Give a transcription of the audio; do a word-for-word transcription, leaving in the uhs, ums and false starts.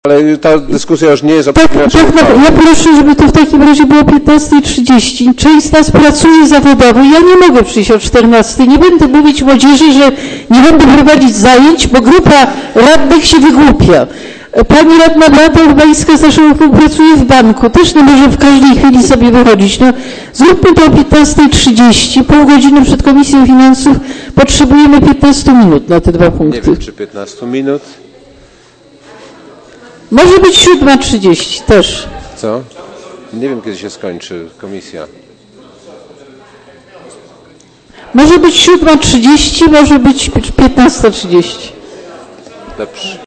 Ale ta dyskusja już nie jest o tak, tak, ja proszę, żeby to w takim razie było piętnasta trzydzieści. Część z nas pracuje zawodowo. Ja nie mogę przyjść o czternastej. Nie będę mówić młodzieży, że nie będę prowadzić zajęć, bo grupa radnych się wygłupia. Pani radna Beata Urbańska z naszą grupą pracuje w banku. Też nie może w każdej chwili sobie wychodzić. No, zróbmy to o piętnasta trzydzieści. Pół godziny przed Komisją Finansów potrzebujemy piętnaście minut na te dwa punkty. Nie wiem, czy piętnaście minut. Może być siódma trzydzieści też. Co? Nie wiem, kiedy się skończy komisja. Może być siódma trzydzieści, może być piętnasta trzydzieści. Dobrze.